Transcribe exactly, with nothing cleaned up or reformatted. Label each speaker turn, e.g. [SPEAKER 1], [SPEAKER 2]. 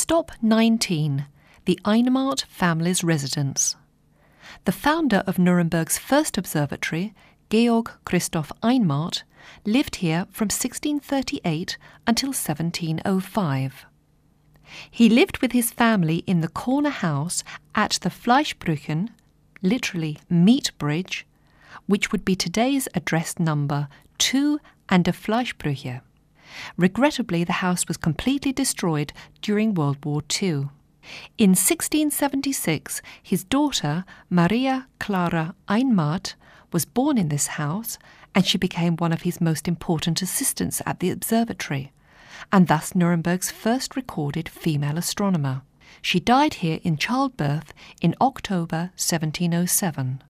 [SPEAKER 1] Stop nineteen. The Einmart family's residence. The founder of Nuremberg's first observatory, Georg Christoph Einmart, lived here from sixteen thirty-eight until seventeen oh five. He lived with his family in the corner house at the Fleischbrücken, literally meat bridge, which would be today's address number two and a Fleischbrücke. Regrettably, the house was completely destroyed during World War Two. In sixteen seventy-six, his daughter, Maria Clara Einmart, was born in this house, and she became one of his most important assistants at the observatory, and thus Nuremberg's first recorded female astronomer. She died here in childbirth in October seventeen oh seven.